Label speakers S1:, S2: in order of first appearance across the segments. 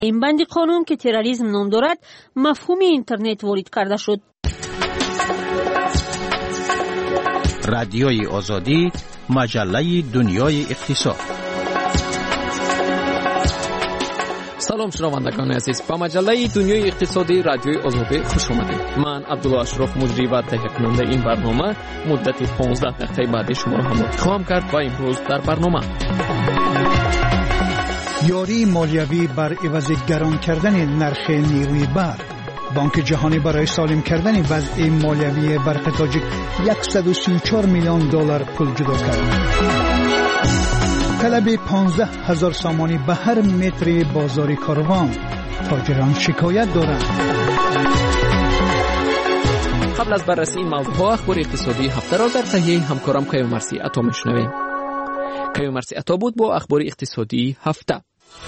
S1: این بند قانون که تروریسم نام دارد مفهوم اینترنت وارد کرده شد.
S2: رادیوی آزادی، مجله دنیای اقتصاد.
S3: سلام شنوندگان عزیز، با مجله دنیای اقتصادی رادیوی آزادی خوش آمدید. من عبدالله اشرف مجری و تهیه کننده این برنامه مدت 15 دقیقه بعد شما را همراه خواهم کرد و امروز در برنامه
S4: یاری مالیوی بر عوض گران کردن نرخ نیروی برق. بانک جهانی برای سالم کردن وضع مالیوی برق تاجیک 134 میلیون دلار پول جدا کرد. طلب 15,000 سامانی به هر متر بازار کاروان. تاجران شکایت دارند.
S3: قبل از بررسی این موضوع اخبار اقتصادی هفته را در تهیه همکارم کیومرثی عطا میشنویم. کیومرثی عطا بود با اخبار اقتصادی هفته.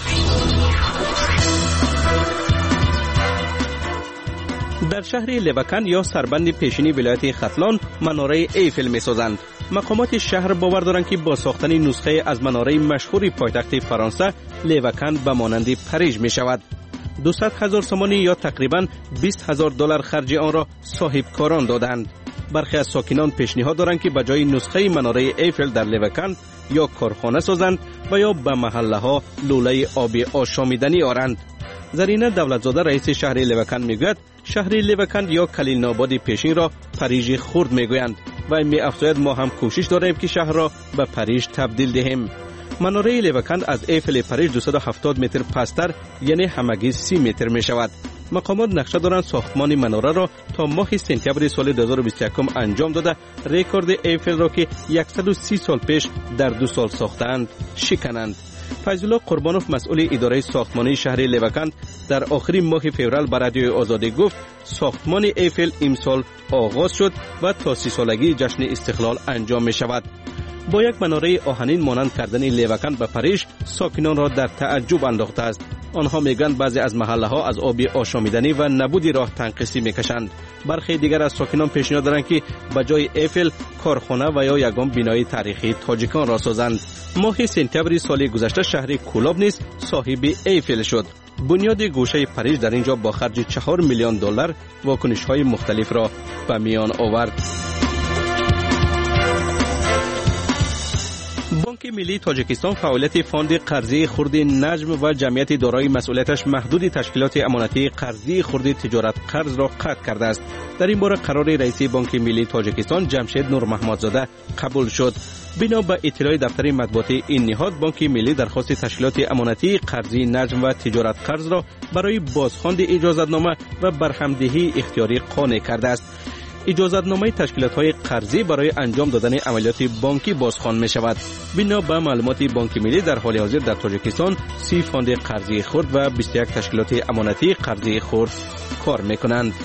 S2: در شهر لیوکن یا سربند پیشینی ولایت ختلان مناره ایفل می‌سازند. مقامات شهر باور دارند که با ساختن نسخه از مناره مشهور پایتخت فرانسه، لیوکن به مانند پاریژ می‌شود. 200,000 سامانی یا تقریباً 20,000 دلار خرج آن را صاحبکاران دادند. برخی از ساکنان پیشنهاد دارند که به جای نسخه مناره ایفل در لیوکن یا کارخانه سازند و یا به محله‌ها لوله آبی آشامیدنی آورند. زرینه دولتزاده رئیس شهر لیوکن میگوید شهر لیوکن یا کلیل آباد پیشین را پاریژ خرد میگویند و می افزاید ما هم کوشش داریم که شهر را به پاریژ تبدیل دهیم. مناره لیوکن از ایفل پاریژ 270 متر پستر یعنی همگی 30 متر می شود. مقامات نقشه دارند ساختمان مناره را تا ماه سپتامبر سال 2021 انجام داده رکورد ایفل را که 130 سال پیش در 2 سال ساختند شکنند. فیض‌الله قربانوف مسئول اداره ساختمانی شهر لیوکن در آخرین ماه فوریه به رادیوی آزادی گفت ساختمان ایفل امسال آغاز شد و تا 30 سالگی جشن استقلال انجام می شود. با یک مناره آهنین مانند کردن لیوکن به پاریژ ساکنان را در تعجب انداخته است. آنها میگویند بعضی از محله ها از آب آشامیدنی و نبود راه تنقیسی میکشند. برخی دیگر از ساکنان پیشنهاد دارند که به جای ایفل کارخانه و یا یگان بنای تاریخی تاجیکان را سازند. ماه سپتامبر سال گذشته شهر کولاب نیز صاحب ایفل شد. بنیاد گوشه پاریژ در اینجا با خرج 4 میلیون دلار واکنش های مختلف را به میان آورد. بانک ملی تاجیکستان فعالیت فاند قرضی خرد نجم و جمعیت دارای مسئولیتش محدود تشکیلات امانتی قرضی خرد تجارت قرض را قطع کرده است. در این باره قرار رئیس بانک ملی تاجیکستان جمشید نور محمدزاده قبول شد. بنا به اطلاع دفتر مطبوعاتی این نهاد بانک ملی درخواست تشکیلات امانتی قرضی نجم و تجارت قرض را برای بازخواند اجازتنامه و برهمدهی اختیاری قانع کرده است. اجازتنامه تشکیلات‌های قرضی برای انجام دادن عملیات بانکی بازخوان می‌شود. بنا به معلومات بانک ملی در حال حاضر در تاجیکستان 30 فاند قرضی خرد و 21 تشکیلات امانتی قرضی خرد کار می‌کنند.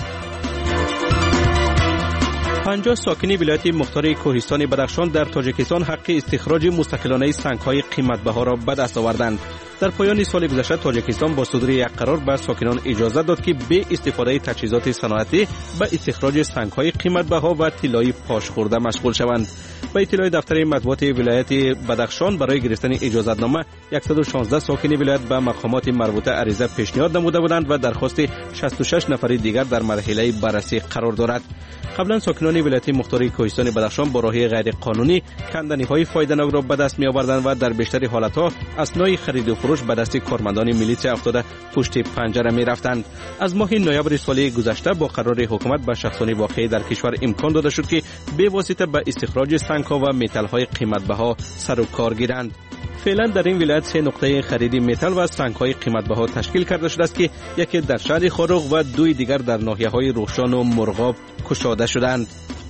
S2: 50 ساکنی ولایت مختار کوهستان بدخشان در تاجیکستان حق استخراج مستقلانه سنگ‌های قیمت‌بها را به دست آوردند. در پایان سال گذشته تاجیکستان با صدور یک قرار به ساکنان اجازه داد که به استفاده تجهیزات صنعتی به استخراج سنگ‌های قیمت‌بها و طلای پاش خورده مشغول شوند. به اطلاع دفتر مطبوعات ولایت بدخشان برای گرفتن اجازتنامه 116 ساکن ولایت به مقامات مربوطه عریضه پیشنهاد نموده بودند و درخواست 66 نفر دیگر در مرحله بررسی قرار دارد. قبلا ساکنان ولایت مختار کوهستان بدخشان با راه غیر قانونی کندنی‌های فایده‌ناک را به دست می‌آوردند و در بیشتر حالت‌ها اسنای خرید و فروش به دست کارمندان میلیشیا افتاده پشت پنجره می‌رفتند. از ماه نوامبر سال گذشته با قرار حکومت به شخصان واقع در کشور امکان داده شد که به واسطه به استخراج سنگ‌ها و متال‌های قیمت‌بها سر و کار گیرند. فعلا در این ولایت 3 نقطه خرید متال و سنگ‌های قیمت‌بها تشکیل کرده شده است که یکی در شهر خاروق و 2 دیگر در ناحیه‌های روشان و مرغاب گشاده شدند.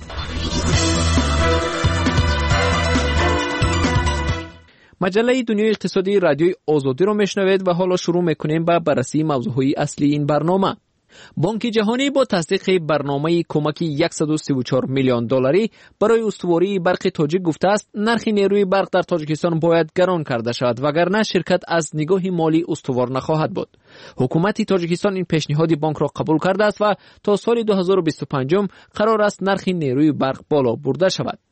S3: مجله دنیای اقتصادی رادیوی آزادی رو میشنوید و حالا شروع میکنیم به بررسی موضوعهای اصلی این برنامه. بانک جهانی با تصدیق برنامه کمکی 134 میلیون دلاری برای استواری برق تاجیک گفته است نرخ نیروی برق در تاجیکستان باید گران کرده شود وگرنه شرکت از نگاه مالی استوار نخواهد بود. حکومت تاجیکستان این پیشنهاد بانک را قبول کرده است و تا سال 2025 قرار است نرخ نیروی برق بالا برده شود.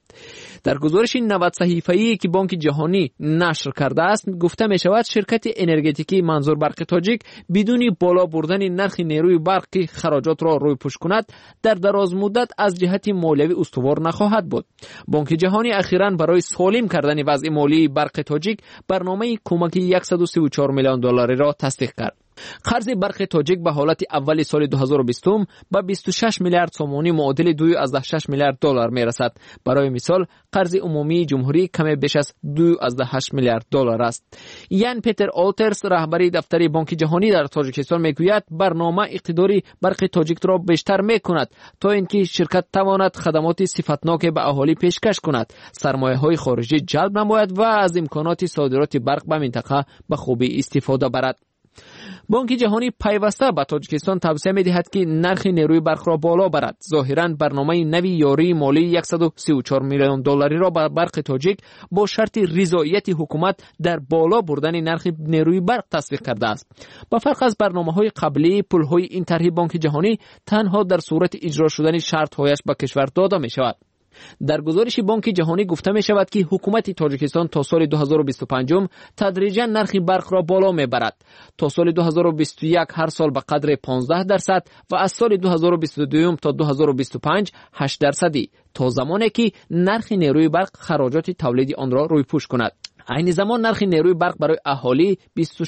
S3: در گزارش 90 صحیفه‌ای که بانک جهانی نشر کرده است گفته می شود شرکت انرژتیکی منظور برق تاجیک بدون بالا بردن نرخ نیروی برق که خراجات را رویپوش کند در دراز مدت از جهت مالیوی استوار نخواهد بود. بانک جهانی اخیراً برای سالم کردن وضع مالی برق تاجیک برنامه کمکی 134 میلیون دلاری را تصدیق کرد. قرض برق تاجیک به حالت اول سال 2020 به 26 میلیارد سومانی معادل 2.6 میلیارد دلار می رسد. برای مثال قرض عمومی جمهوری کم بیش از 2.8 میلیارد دلار است. یان پیتر آلترز رهبر دفتر بانک جهانی در تاجیکستان میگوید برنامه اقتداری برق تاجیک را بیشتر میکند تا اینکه شرکت تواند خدمات صفتناک به اهالی پیشکش کند، سرمایه‌های خارجی جلب نماید و از امکانات صادرات برق به منطقه به خوبی استفاده برد. بانک جهانی پیوسته به تاجیکستان توصیه می‌دهد که نرخ نیروی برق را بالا برد. ظاهراً برنامه نوی یاری مالی 134 میلیون دلاری را به برق تاجیک با شرط رضایت حکومت در بالا بردن نرخ نیروی برق تصویب کرده است. با فرق از برنامه‌های قبلی، پول‌های این طرح بانک جهانی تنها در صورت اجرا شدن شرط‌هایش به کشور داده می‌شود. در گزارش بانک جهانی گفته می شود که حکومت تاجیکستان تا سال 2025 تدریجا نرخ برق را بالا می برد. تا سال 2021 هر سال به قدر 15% و از سال 2022 تا 2025 8% تا زمانی که نرخ نیروی برق خراجات تولید آن را رویپوش کند. عین زمان نرخ نیروی برق برای اهالی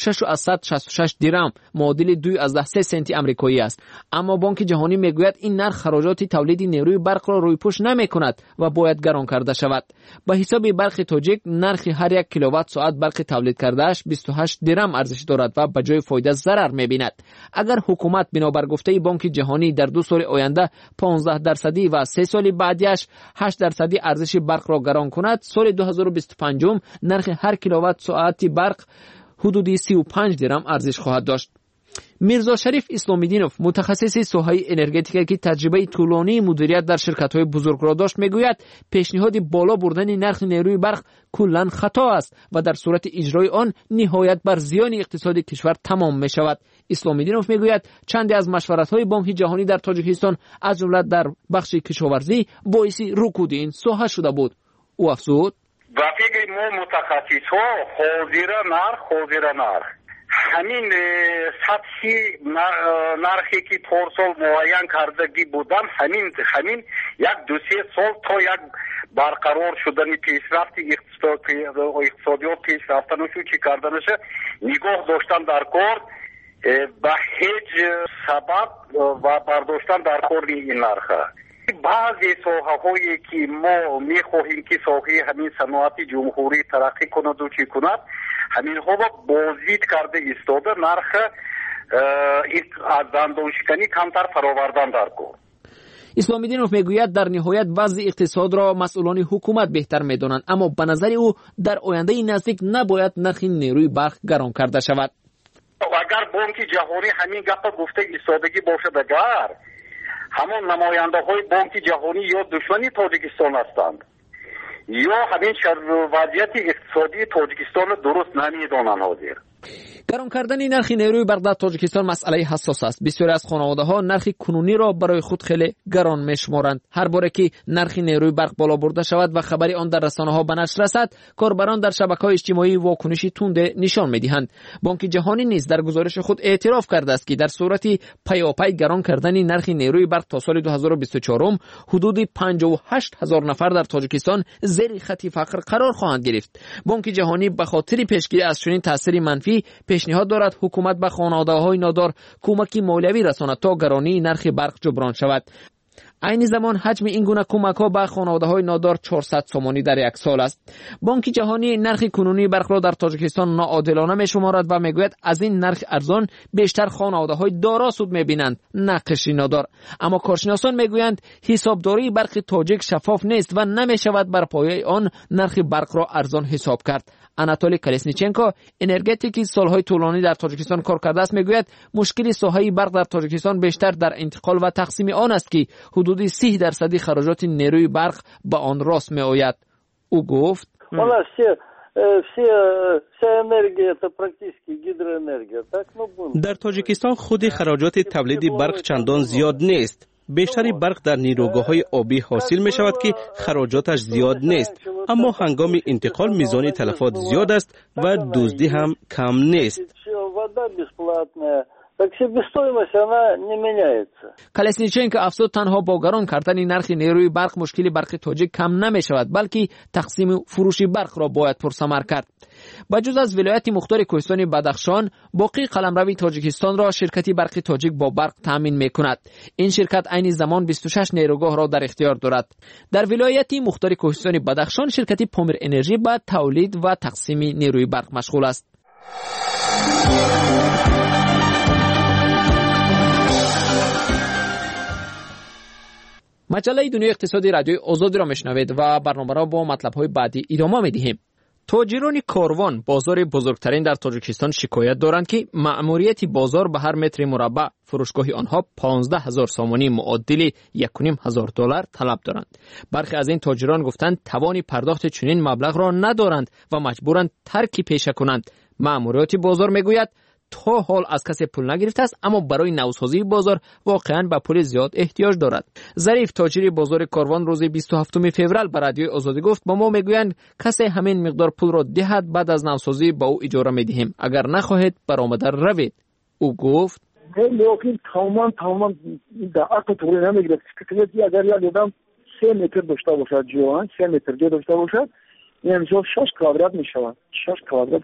S3: 26.66 درم معادل 2.3 سنت آمریکایی است. اما بانک جهانی میگوید این نرخ خراجات تولید نیروی برق را رویپوش نمی‌کند و باید گران کرده شود. به حساب برق تاجیک نرخ هر یک کیلووات ساعت برق تولید کردهش 28 درم ارزش دارد و به جای فایده ضرر می‌بیند. اگر حکومت بنابر گفته بانک جهانی در 2 سال آینده 15% و 3 سال بعدیش 8% ارزش برق را گران کند، سال 2025 نرخ هر کیلووات ساعت برق حدود 35 درم ارزش خواهد داشت. میرزا شریف اسلامیدینوف متخصص ساحه انرژتیک که تجربه طولانی مدیریت در شرکت‌های بزرگ را داشت میگوید پیشنهاد بالا بردن نرخ نیروی برق کلاً خطا است و در صورت اجرای آن نهایت بر زیان اقتصاد کشور تمام می شود. اسلامیدینوف میگوید چندی از مشورت‌های بانک جهانی در تاجیکستان از جمله در بخش کشاورزی باعث رکود این ساحه شده بود. او افزود:
S5: و فکر ما متخصص ها حاضر نرخ همین سطحی نرخی که پارسال معین کردگی بودن همین یک 2-3 سال تا یک برقرار شدن پیشرفت اقتصادیات پیشرفتنشو چی کردنشه نگاه داشتن در کار به هیچ سبب و برداشتن در کار این نرخه. بعضی ساحه‌هایی که ما می‌خواهیم که ساحه همین صنعت جمهوری ترقی کند و چی کند همین ها بازدید کرده ایستاده نرخ از دندان شکنی کمتر فراوردن در کار.
S3: اسلامیدینوف میگوید در نهایت وضع اقتصاد را مسئولان حکومت بهتر میدانند، اما به نظر او در آینده نزدیک نباید نرخ نیروی برق گران کرده شود.
S5: اگر بانک جهانی همین گپ گفته ایستادگی باشد، اگر همون نماینده های بانک جهانی یا دشمنی تاجیکستان هستند یا همین وضعیت اقتصادی تاجیکستان درست نمیدانند. حاضر
S3: گران کردن نرخ نیروی برق در تاجیکستان مسئله حساس است. بسیاری از خانواده‌ها نرخ کنونی را برای خود خیلی گران می‌شمارند. هر باره که نرخ نیروی برق بالا برده شود و خبری آن در رسانه‌ها به نشر رسد، کاربران در شبکه‌های اجتماعی واکنشی تند نشان می‌دهند. بانک جهانی نیز در گزارش خود اعتراف کرده است که در صورت پیاپی گران کردن نرخ نیروی برق تا سال 2024 حدود 58,000 نفر در تاجیکستان زیر خط فقر قرار خواهند گرفت. بانک جهانی به خاطر پیشگیری از چنین تاثیر منفی پیشنهاد دارد حکومت به خانواده‌های نادار کمکی مالیوی رساند تا گرانی نرخ برق جبران شود. عین زمان حجم این گونه کمک‌ها به خانواده‌های نادار 400 سومانی در یک سال است. بانک جهانی نرخ کنونی برق را در تاجیکستان ناعادلانه می‌شمارد و میگوید از این نرخ ارزان بیشتر خانواده‌های دارا سود می‌بینند، نه قشری نادار. اما کارشناسان میگویند حسابداری برق تاجیک شفاف نیست و نمی‌شود بر پایه آن نرخ برق را ارزان حساب کرد. آناتولی کلسنیچنکو انرژتیکی سالهای طولانی در تاجیکستان کار کرده است میگوید مشکل ساحه برق در تاجیکستان بیشتر در انتقال و تقسیم آن است که حدود 30% خراجات نیروی برق به آن راست می آید. او گفت
S2: در تاجیکستان خود خراجات تولید برق چندان زیاد نیست. بیشتری برق در نیروگاه‌های آبی حاصل می شود که خراجاتش زیاد نیست، اما هنگام انتقال میزان تلفات زیاد است و دزدی هم کم نیست.
S3: کالسنیچنکو افزود تنها با گران کردن نرخ نیروی برق مشکل برق تاجیک کم نمی شود، بلکه تقسیم فروش برق را باید پرثمر کرد. بجز از ولایت مختار کوهستان بدخشان، باقی قلمرو تاجیکستان را شرکتی برق تاجیک با برق تامین می کند. این شرکت عین زمان 26 نیروگاه را در اختیار دارد. در ولایت مختار کوهستان بدخشان شرکتی پامیر انرژی با تولید و تقسیم نیروی برق مشغول است. مجله دنیای اقتصادی رادیوی آزادی را میشنوید و برنامه را با مطلب‌های بعدی ادامه می‌دهیم. تاجران کاروان بازار بزرگترین در تاجیکستان شکایت دارند که مأموریت بازار به هر متر مربع فروشگاه آنها 15,000 سامانی معادل $1,500 طلب دارند. برخی از این تاجران گفتند توان پرداخت چنین مبلغ را ندارند و مجبورند ترک پیشه کنند. مأموریت بازار میگوید تا حال از کسی پول نگرفته است، اما برای نوسازی بازار واقعا به پول زیاد احتیاج دارد. ظریف تاجر بازار کاروان روز 27 فوریه به رادیوی آزادی گفت با ما میگویند کسی همین مقدار پول را دهد بعد از نوسازی با او اجاره میدهیم، اگر نخواهید برآمده روید. او گفت
S6: لیکن تمام در عقل طوری نمیگیرد که اگر یک آدم 3 متر داشته باشد، جوان 3 متر جا داشته باشد، این امضا 6 کوادرات میشود. 6 کوادرات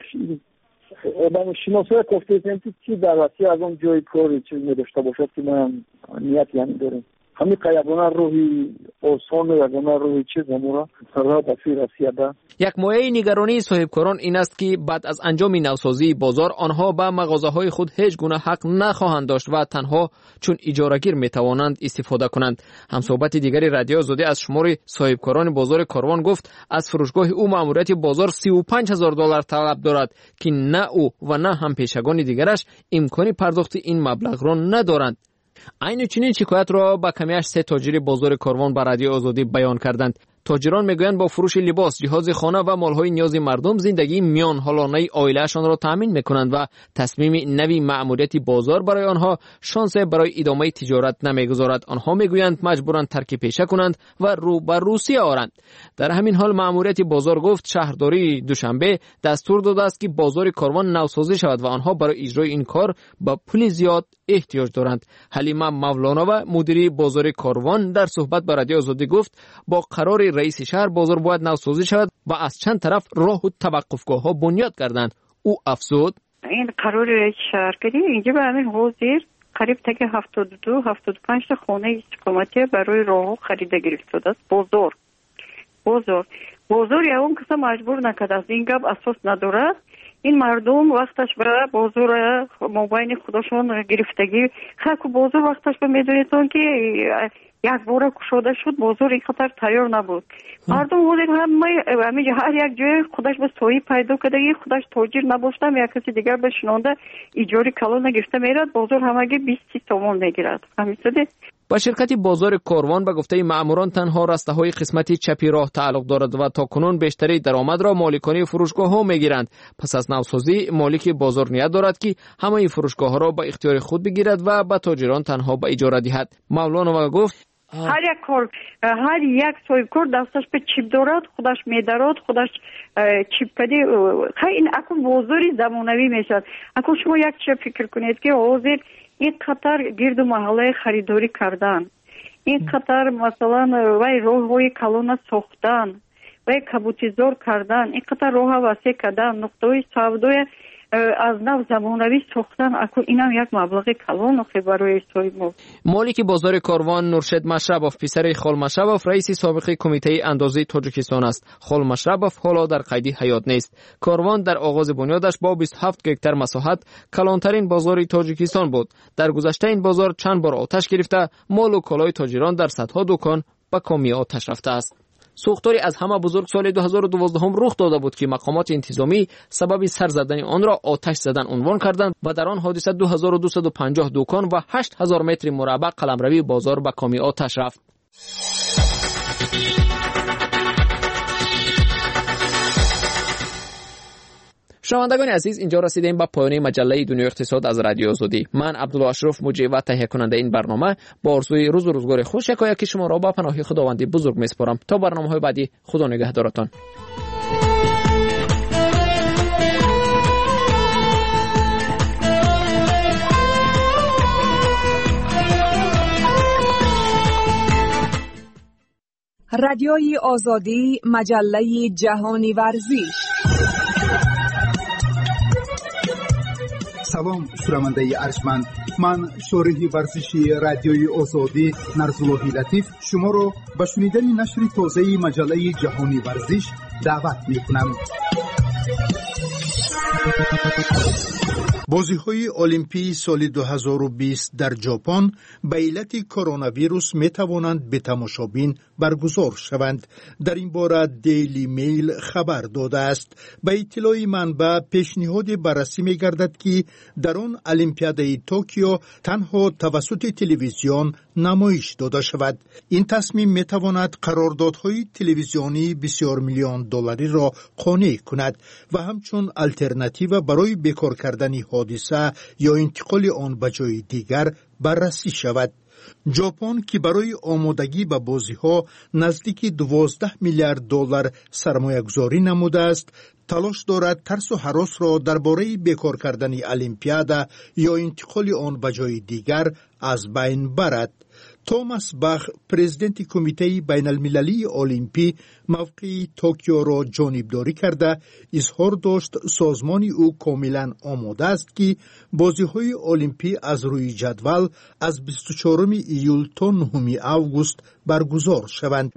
S6: آدم شناسای گفته که در واسه از اون جای کاری چیز نداشته باشد که من نیت یعنی دارم. همین قیابونه روحی آسان و یگانه روحی چیز همورا سرها بسیر رسیده.
S3: یک مایه نگرانی صاحبکاران این است که بعد از انجام نوسازی بازار آنها به مغازه‌های خود هیچ گونه حق نخواهند داشت و تنها چون اجاره‌گیر میتوانند استفاده کنند. همصحبت دیگری رادیو آزادی از شمار صاحبکاران بازار کاروان گفت از فروشگاه او مأموریت بازار $35,000 طلب دارد که نه او و نه هم پیشگان دیگرش امکان پرداخت این مبلغ را ندارند. این چنین شکایت را با کمیش 3 تاجر بازار کاروان به رادیو آزادی بیان کردند. تاجران میگویند با فروش لباس، جهاز خانه و مالهای نیاز مردم زندگی میان حالانه عائله‌شان را تامین میکنند و تصمیم نوی مأموریت بازار برای آنها شانس برای ادامه تجارت نمیگذارد. آنها میگویند مجبورند ترک پیشه کنند و رو به روسیه آرند. در همین حال مأموریت بازار گفت شهرداری دوشنبه دستور داده است که بازار کاروان نوسازی شود و آنها برای اجرای این کار با پول زیاد احتیاج دارند. حلیمه مولانا و مدیر بازار کاروان در صحبت با رادیو آزادی گفت با قرار رئیس شهر بازار باید نوسازی شود و از چند طرف راه و توقفگاه‌ها بنیاد کردند. او افزود
S7: این قرار رئیس شهر کردی اینجا به همین حاضر قریب تا 72-75 تا خانه حکومتی برای راه خریده گرفته است. بازار یا اون کسا مجبور نکرده است. این گپ اساس نداره. این مردم وقتش برای بازار مابین خودشون گرفتگی خاک بازار وقتش به میدونیتون که یک بار کشوده شد، بازار این خطر تیار نبود. مردم بودن همه هر یک جای خودش به سوی پیدا کرده، خودش تاجر نباشتم یا کسی دیگر به شنونده ایجاری کلان نگرفته میرد، بازار همگی 20 تومان میگیرد. همین شده.
S3: با شرکت بازار کاروان به گفته مأموران تنها رسته‌های قسمت چپی راه تعلق دارد و تاکنون بیشتری درآمد را مالکان فروشگاه‌ها میگیرند. پس از نوسازی مالک بازار نیت دارد که همه فروشگاه‌ها را به اختیار خود بگیرد و به تاجران تنها به اجاره دهد. مولانا گفت
S7: هر یک صاحبکار دستش به چیپ دارد، خودش میدارد، خودش چیپ کدی این اکو بازاری زمانوی میشد. اکو شما یک چیپ فکر کنید که حاضر این قطر گرد و محله خریداری کردن، این قطر مثلا وای راه‌های کلان ساختن، وای کبوتیزار کردن، این قطر راه وسیع کردن، نقطه‌های سودای از نو زمانوی ساختن، اكو اینم یک مبلغ کلان اخی برای صاحب.
S3: مالک بازار کاروان نورشد مشربوف پسر خال مشربوف رئیس سابق کمیته اندازه تاجیکستان است. خال مشربوف حالا در قید حیات نیست. کاروان در آغاز بنیادش با 27 هکتار مساحت کلانترین بازار تاجیکستان بود. در گذشته این بازار چند بار آتش گرفته، مال و کالای تاجران در صدها دکان به کامی آتش رفته است. سوختاری از همه بزرگ سال 2012 رخ داده بود که مقامات انتظامی سبب سر زدن آن را آتش زدن عنوان کردند و در آن حادثه 2250 دکان و 8000 متر مربع قلمروی بازار به کامی آتش رفت. شنوندگان عزیز، اینجا رسیدیم به پایان مجله دنیای اقتصاد از رادیو آزادی. من عبدالله اشرف مجری و تهیه کننده این برنامه با آرزوی روز و روزگار خوش یکایک شما را با پناه خداوند بزرگ میسپارم. تا برنامه‌های بعدی، خدا نگهدارتان.
S8: رادیوی آزادی، مجله جهانی ورزش.
S9: سلام شنونده ارجمند، من شارح ورزشی رادیوی آزادی نرزالله لطیف شما را به شنیدن نشر تازه مجله جهانی ورزش دعوت می‌کنم. بازی‌های المپی سال 2020 در ژاپن به علت کرونا ویروس می‌توانند به تماشابین برگزار شوند. در این باره دیلی میل خبر داده است. به اطلاع منبع پیشنهاد بررسی می‌گردد که در آن المپیادای توکیو تنها توسط تلویزیون نمایش داده شود. این تصمیم می‌تواند قراردادهای تلویزیونی بسیار میلیون دلاری را قانع کند و همچون آلترناتیو برای بیکار کردن حادثه یا انتقال آن به جای دیگر بررسی شود. ژاپن که برای آمادگی به بازی‌ها نزدیک 12 میلیارد دلار سرمایه‌گذاری نموده است، تلاش دارد ترس و هراس را درباره بیکار کردن المپیادا یا انتقال آن به جای دیگر از بین برد. توماس باخ، پرزیدنت کمیته بین المللی المپی، موقع توکیو را جانبداری کرده اظهار داشت سازمان او کاملا آماده است که بازی‌های المپی از روی جدول از 24 ایول تا 9 آگوست برگزار شوند.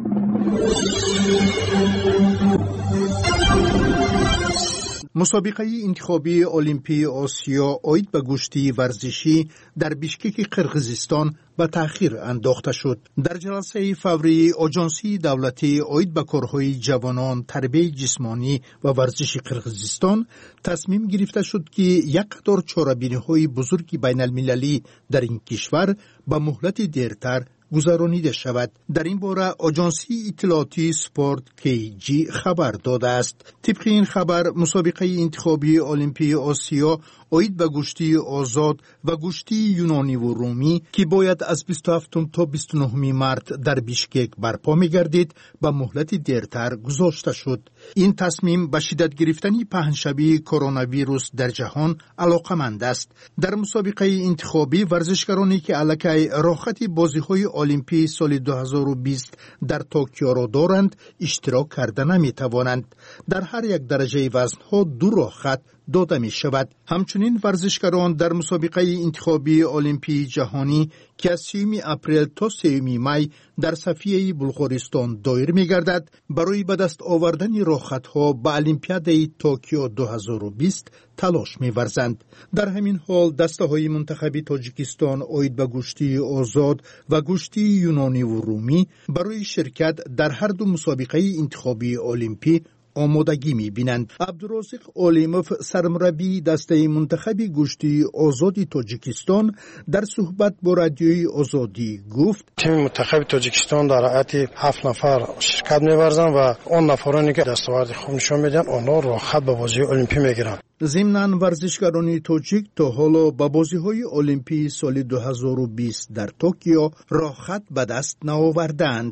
S9: مسابقه انتخابی المپی آسیا عاید به گشتی ورزشی در بیشکک قرقیزستان به تأخیر انداخته شد. در جلسه فوری آژانسی دولتی عاید به کارهای جوانان، تربیت جسمانی و ورزش قرقیزستان تصمیم گرفته شد که یک قطار چاره‌بینی‌های بزرگ بین المللی در این کشور به مهلت دیرتر گذرانیده شود. در این باره آژانسی اطلاعاتی سپورت KG خبر داده است. طبق این خبر مسابقه انتخابی المپی آسیا عاید به گشتی آزاد و گشتی یونانی و رومی که باید از 27 تا 29 مارس در بیشکک برپا می‌گردید به مهلت دیرتر گذاشته شد. این تصمیم به شدت گرفتن پهنشبی کرونا ویروس در جهان علاقمند است. در مسابقه انتخابی ورزشکارانی که علاقه راحت بازی‌های المپی سال 2020 در توکیو را دارند اشتراک کرده نمی‌توانند. در هر یک درجه وزن‌ها 2 راحت داده می شود. همچنین ورزشکاران در مسابقه انتخابی المپی جهانی که از 3 اپریل تا 3 می در صفیه بلغارستان دایر می گردد برای به دست آوردن راحت‌ها به المپیادای توکیو 2020 تلاش می ورزند. در همین حال دسته‌های منتخبی تاجیکستان عاید به گشتی آزاد و گشتی یونانی و رومی برای شرکت در هر دو مسابقه انتخابی المپی آمادگی می‌بینند. عبدالرازق علیموف سرمربی دسته منتخبی گشتی آزادی تاجیکستان در صحبت با رادیوی آزادی گفت
S10: تیم منتخب تاجیکستان در هیئت 7 نفر شرکت می‌ورزند و اون نفرانی که دستاورد خوب نشون میدن آنها راحت به بازی المپی می‌گیرند.
S9: ضمناً ورزشکاران تاجیک تا حالا به بازی‌های المپی سال 2020 در توکیو راحت به دست نآوردند.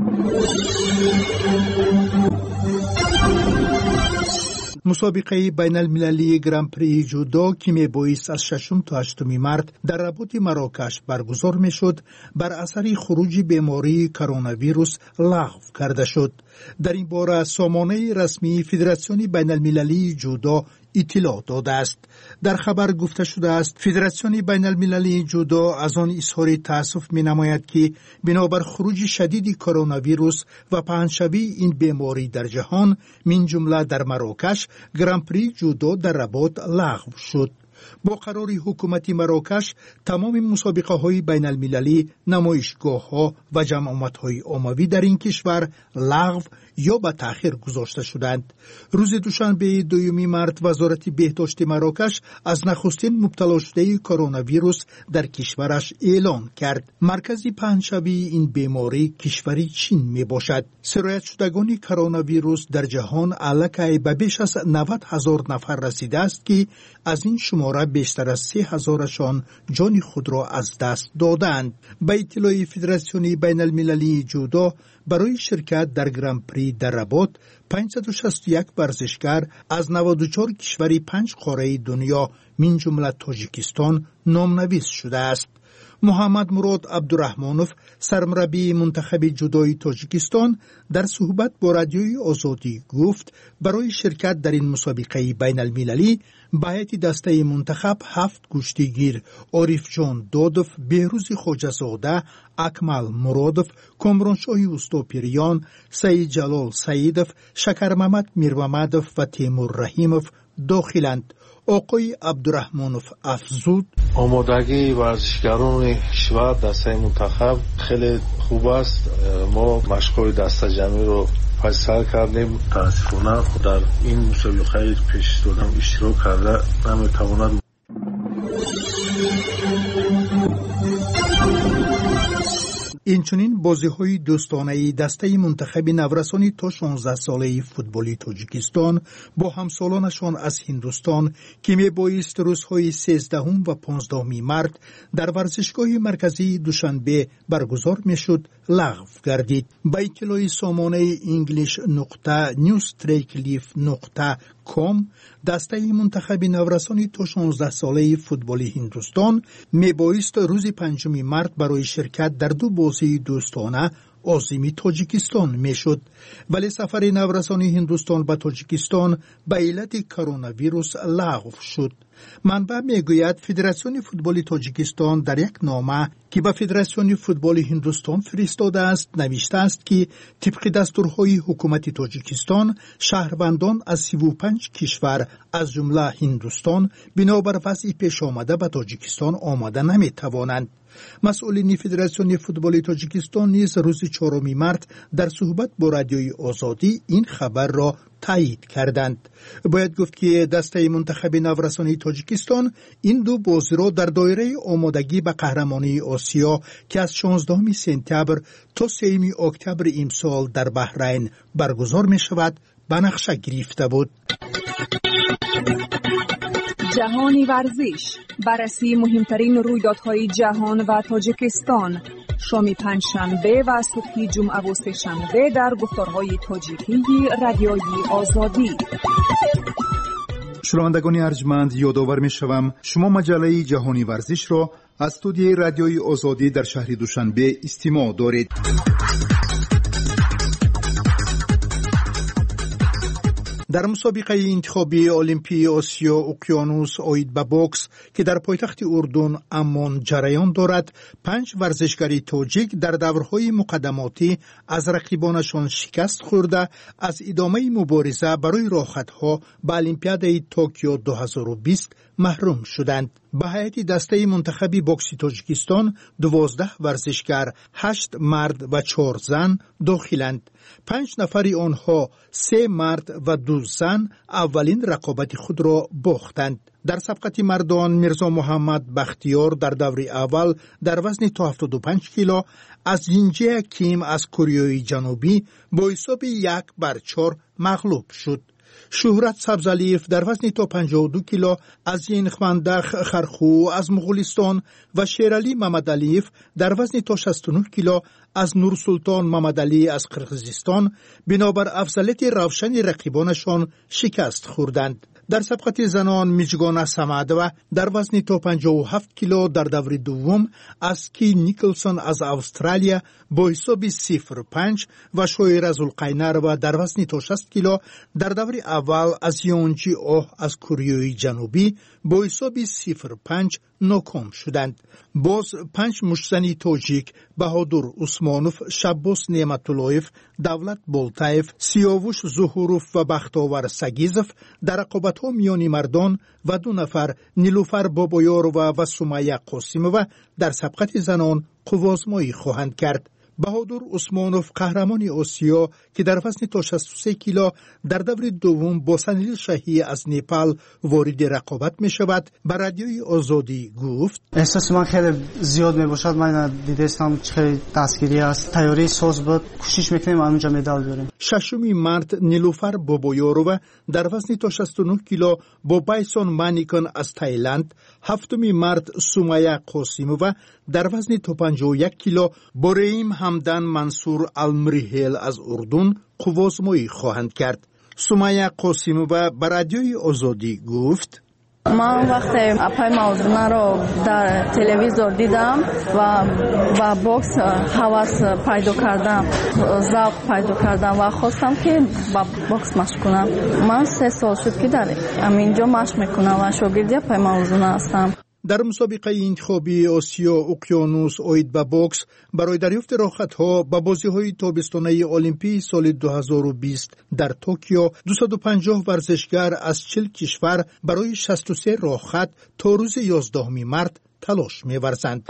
S9: مسابقه بین المللی گران پری جودو که میبایست از 6 تا 8 مارس در رباط مراکش برگزار میشد بر اثر خروج بیماری کرونا ویروس لغو کرده شد. در این باره سامانه رسمی فدراسیون بین المللی جودو اطلاع داده است. در خبر گفته شده است فدراسیون بین المللی جودو از آن اظهار تأسف می نماید که بنابر خروج شدید کرونا ویروس و پهنشبی این بیماری در جهان من جمله در مراکش گران پری جودو در رباط لغو شد. با قرار حکومت مراکش تمام مسابقه های بین المللی، نمایشگاه ها و جمعیت های عمومی در این کشور لغو یا به تأخیر گذاشته شدند. روز دوشنبه 2 مارس وزارت بهداشت مراکش از نخستین مبتلا شده کرونا ویروس در کشورش اعلان کرد. مرکز پنهشوی این بیماری کشوری چین می باشد. سرایت شدگان کرونا ویروس در جهان الکی به بیش از 90,000 نفر رسیده است که از این شماره بیشتر از 3,000شان جان خود را از دست دادند. به اطلاع فدراسیون بین المللی جودو، برای شرکت در گران پری در رباط 561 ورزشکار از 94 کشور 5 قاره دنیا من جمله تاجیکستان نامنویس شده است. محمد مراد عبدالرحمانوف، سرمربی منتخب جودوی تاجیکستان، در صحبت با رادیوی آزادی گفت برای شرکت در این مسابقه بین المللی به هیئت دسته منتخب 7 کشتیگیر عارف جان دادوف، بهروز خواجه‌زاده، اکمل مرادوف، کامرانشاه اوستاپیریان، سعید جلال سعیدوف، شکر محمد میرمحمدوف و تیمور رحیموف داخلند. آقای عبدالرحمانوف افزود:
S11: آمادگی ورزشکاران کشور دسته منتخب خیلی خوب است. ما مشق‌های دسته جمعی رو فیصل کردیم. متاسفانه در این مسابقه پیش دادم اشتراک کرده نمیتواند.
S9: اینچنین بازی‌های دوستانه دسته منتخب نورسانی تا 16 ساله فوتبالی تاجیکستان با همسالانشان از هندوستان که میبایست روزهای 13 و 15 مارس در ورزشگاه مرکزی دوشنبه برگزار میشد لغو گردید. به اطلاع سامانه english.newstreetleaf.com دسته منتخب نورسانی تا 16 ساله فوتبالی هندوستان میبایست روز 5 مارس برای شرکت در 2 بازی دوستانه عازم تاجیکستان میشد، ولی سفر نورسانی هندوستان به تاجیکستان به علت کرونا ویروس لغو شد. منبع میگوید فدراسیون فوتبال تاجیکستان در یک نامه که به فدراسیون فوتبال هندوستان فرستاده است نوشته است که طبق دستورهای حکومت تاجیکستان شهروندان از 35 کشور از جمله هندوستان بنابر وضع پیش آمده به تاجیکستان آمده نمیتوانند. مسئولین فدراسیون فوتبال تاجیکستان نیز روز 4 مارس در صحبت با رادیوی آزادی این خبر را تایید کردند. باید گفت که دسته منتخب نورسانی تاجیکستان این 2 بازی را در دایره آمادگی به قهرمانی آسیا که از 16 سپتامبر تا 3 اکتبر امسال در بحرین برگزار می شود به نقشه گرفته بود.
S8: جهانی ورزش، بررسی مهمترین رویدادهای جهان و تاجیکستان، شام پنجشنبه و صبح جمعه و سه‌شنبه در گفتارهای تاجیکی رادیوی آزادی.
S9: شنوندگان ارجمند، یادآور می‌شوم شما مجله جهانی ورزش را از استودیوی رادیوی آزادی در شهر دوشنبه استماع دارید. در مسابقه انتخابی المپی آسیا اقیانوس آید به بوکس که در پایتخت اردن عمان جریان دارد، 5 ورزشکار تاجیک در دورهای مقدماتی از رقیبانشان شکست خورده از ادامه مبارزه برای راحت‌ها به المپیاد توکیو 2020 محروم شدند. به هیئت دسته منتخب بوکس تاجیکستان 12 ورزشکار، 8 مرد و 4 زن داخلند. 5 نفر آنها 3 مرد و 2 زن اولین رقابت خود را باختند. در سبقت مردان میرزا محمد بختیار در دور اول در وزن تا 75 کیلو از جینجه کیم از کره جنوبی با حساب 1-4 مغلوب شد. شهرت سبزعلیف در وزن تا 52 کیلو از ینخمندخ خرخو از مغولستان و شیرعلی محمدعلیف در وزن تا 69 کیلو از نورسلطان محمدعلی از قرقیزستان بنابر افضلیت روشن رقیبانشان شکست خوردند. در سبقت زنان میجگانا سمعدوه در وزن تا 57 کیلو در دور دوم از کی نیکلسون از استرالیا با حساب 0-5 و شویر زلقینر و در وزن تا 60 کیلو در دور اول از یونجی اوه از کره جنوبی با حساب 0-5 ناکام شدند. باز 5 مشتزنی تاجیک بهادر عثمانوف، شباس نعمتاللهیف، دولت بولتایف، سیاوش ظهوروف و بختاور سگیزف در رقابت‌ها میان مردان و 2 نفر نیلوفر بابایارова و سمیه قاسمova در سبقت زنان قوازمایی خواهند کرد. بهادر عثمانوف قهرمان آسیا که در وزن تا 63 کیلو در دور دوم با سنیل شاهی از نپال وارد رقابت می شود. بر رادیوی آزادی گفت:
S12: احساس من خیلی زیاد می باشد. من دیدم خیلی دستگیری است. تیاری ساز بود. کوشش میکنیم اونجا مدال بیاریم. 6 مارت نیلوفر بابایارova در وزن تا 69 کیلو با بایسون مانیکن از تایلند، 7 مارت سمیه قاسمova در وزن تا 51 کیلو با ریم همدان منصور المریهل از اردن قوازمایی خواهند کرد. سمیه قاسمova به رادیوی آزادی گفت:
S13: من وقتی اپای موضوع رو در تلویزیون دیدم و با بوکس هوس پیدا کردم، ذوق پیدا کردم و خواستم که با بوکس مشق کنم. من 3 سال شد که در اینجا مشق میکنم و شاگرد اپای موضوع هستم.
S9: در مسابقه انتخابی آسیا اقیانوس اوید به بوکس برای دریافت راحت‌ها به بازی‌های تابستانه المپی سال 2020 در توکیو 250 ورزشگر از 40 کشور برای 63 راحت تا روز 11 مارت تلاش می‌ورزند.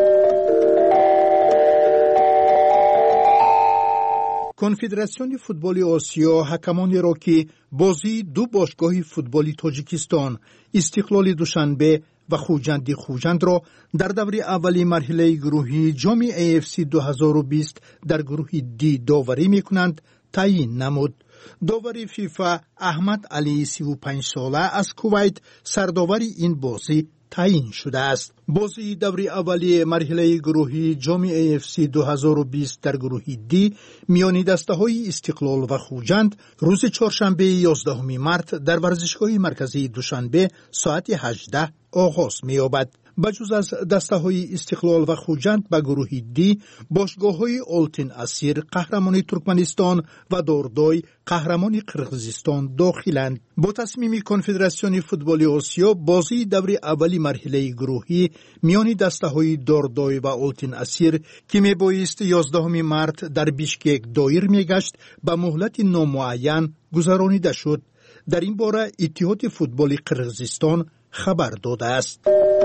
S9: کنفدراسیون فوتبال آسیا حکمانی را که بازی 2 باشگاه فوتبالی تاجیکستان، استقلال دوشنبه و خوجند را در دوره اولی مرحله گروهی جام AFC 2020 در گروه دی داوری می‌کنند تعیین نمود. داور فیفا احمد علی 35 ساله از کویت سرداور این بازی تعیین شده است. بازی دوره اولی مرحله گروهی جام AFC 2020 در گروه دی میان دسته‌های استقلال و خوجند روز چهارشنبه 11 مارت در ورزشگاه مرکزی دوشنبه ساعت 18 آغاز می‌یابد. بجز از دسته‌های استقلال و خوجند به گروه دی باشگاه‌های آلتین اسیر قهرمان ترکمنستان و داردای قهرمان قرقیزستان داخلند. با تصمیم کنفدراسیون فوتبال آسیا بازی دوره اولی مرحله گروهی میان دسته‌های داردای و آلتین اسیر که میبایست 11 مارت در بیشکک دایر میگشت به مهلت نامعین گذرانیده شد. در این باره اتحاد فوتبال قرقیزستان خبر داده است.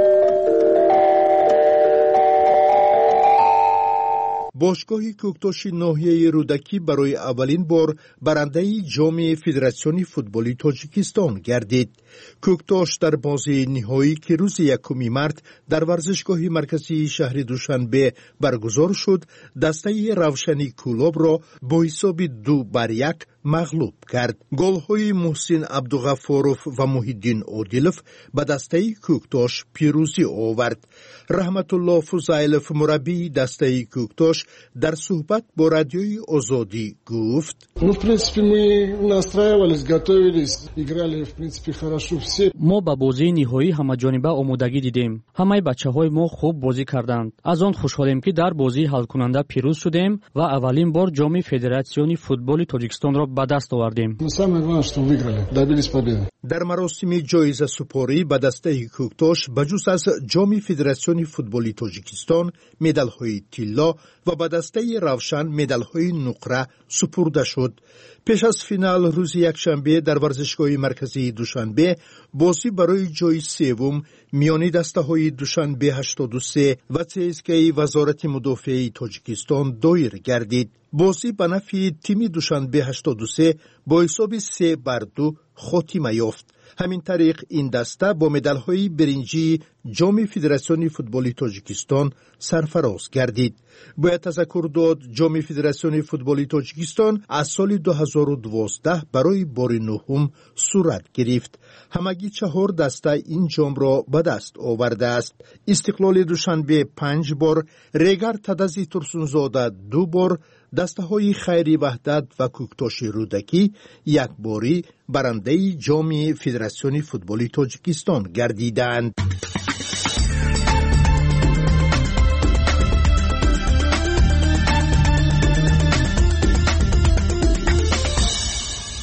S9: باشگاه کوکتاش ناحیه رودکی برای اولین بار برنده جام فدراسیون فوتبالی تاجیکستان گردید. کوکتاش در بازی نهایی که روز 1 مارت در ورزشگاه مرکزی شهر دوشنبه برگزار شد، دسته روشنی کلوب را با حساب 2-1 مغلوب کرد. گل‌های محسن عبدالغفاروف و محیدین عادلوف به دسته کوکتاش پیروزی آورد. رحمت الله فضایلوف مربی دسته کوکتاش در صحبت با رادیوی آزادی گفت:
S14: ما با بازی نهایی همه‌جانبه آمادگی دیدیم. همه بچه‌های ما خوب بازی کردند. از آن خوشحالیم که در بازی حل کننده پیروز شدیم و اولین بار جام فدراسیون فوتبال تاجیکستان را به دست آوردیم.
S9: در مراسم جایزه سپاری به دسته کوکتاش بجز از جام فدراسیون فوتبال تاجیکستان مدال‌های طلا و به دسته روشن مدال‌های نقره سپرده شد. پیش از فینال روز یکشنبه در ورزشگاه مرکزی دوشنبه بازی برای جای سوم میان دسته‌های دوشنبه 83 و CSKA وزارت مدافعه تاجیکستان دایر گردید. بازی به نفع تیم دوشنبه 83 با حساب 3-2 خاتمه یافت. همین طریق این دسته با مدال‌های برنجی جام فدراسیون فوتبال تاجیکستان سرفراز گردید. باید تذکر داد جام فدراسیون فوتبال تاجیکستان از سال 2012 برای بار نهم صورت گرفت. همگی 4 دسته این جام را به دست آورده است. استقلال دوشنبه 5 بار، ریگر تدزی ترسونزاده 2 بار، دسته های خیری وحدت و کوکتاش رودکی 1 باری برنده جام فدراسیون فوتبال تاجیکستان گردیدند.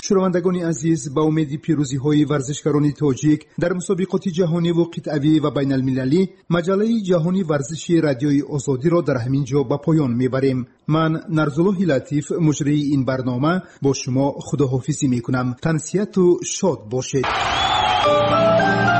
S9: شنوندگان عزیز، با امید پیروزی های ورزشکاران تاجیک در مسابقات جهانی و قطعی و بین المللی، مجله جهانی ورزشی رادیوی آزادی را در همین جا به پایان میبریم. من نرزالله لطیف مجری این برنامه با شما خداحافظی میکنم. تنسیت و شاد باشید.